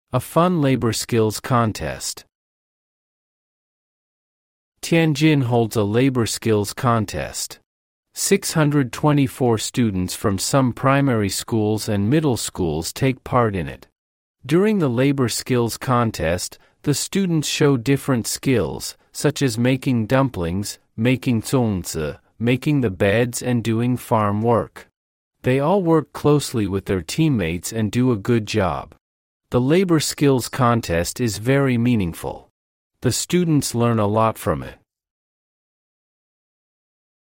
A fun labor skills contest. Tianjin holds a labor skills contest. 624 students from some primary schools and middle schools take part in it. During the labor skills contest, the students show different skills, such as making dumplings, making zongzi, making the beds and doing farm work. They all work closely with their teammates and do a good job. The labor skills contest is very meaningful. The students learn a lot from it.